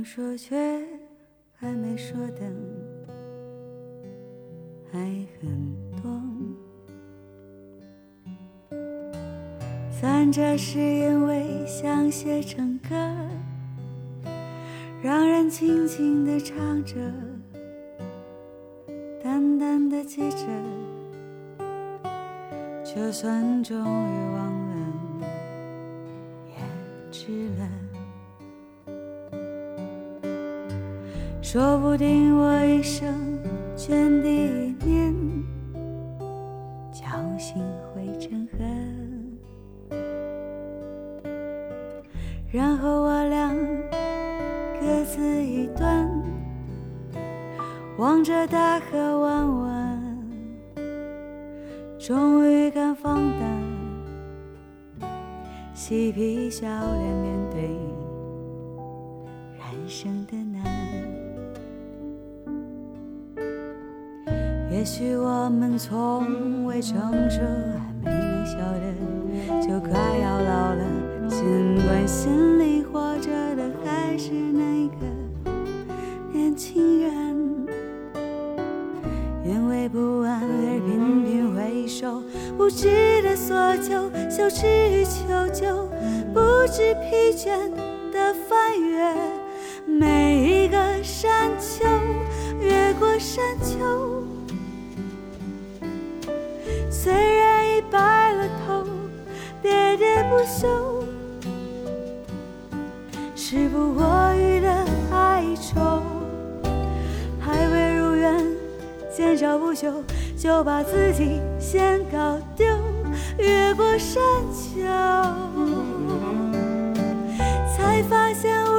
说却还没说的还很多，散着是因为想写成歌，让人轻轻地唱着，淡淡地记着，就算终于忘了也值了。说不定我一生卷第一年，侥幸会成河，然后我俩各自一端，望着大河弯弯，终于敢放胆嬉皮笑脸面对人生的难。也许我们从未成熟，还没能晓得就快要老了，尽管心里活着的还是那个年轻人，因为不安而频频回首，无知的索求，羞耻与求救，不知疲倦的翻越每一个山丘，越过山丘。虽然已白了头，喋喋不休，时不我予的哀愁，还未如愿，见着不朽，就把自己先搞丢，越过山丘，才发现